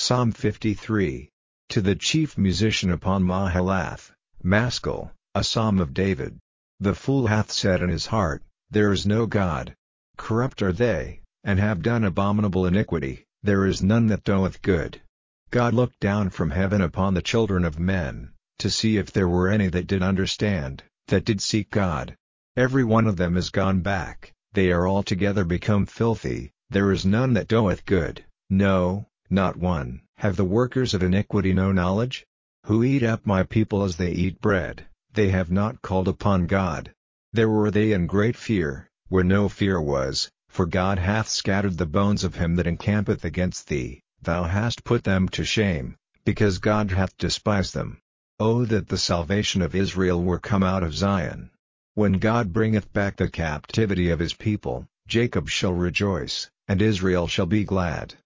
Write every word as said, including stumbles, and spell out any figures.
Psalm fifty-three. To the chief musician upon Mahalath, Maskil, a psalm of David. The fool hath said in his heart, There is no God. Corrupt are they, and have done abominable iniquity, there is none that doeth good. God looked down from heaven upon the children of men, to see if there were any that did understand, that did seek God. Every one of them is gone back, they are altogether become filthy, there is none that doeth good, no, not one. Have the workers of iniquity no knowledge? Who eat up my people as they eat bread, they have not called upon God. There were they in great fear, where no fear was, for God hath scattered the bones of him that encampeth against thee, thou hast put them to shame, because God hath despised them. O that the salvation of Israel were come out of Zion! When God bringeth back the captivity of his people, Jacob shall rejoice, and Israel shall be glad.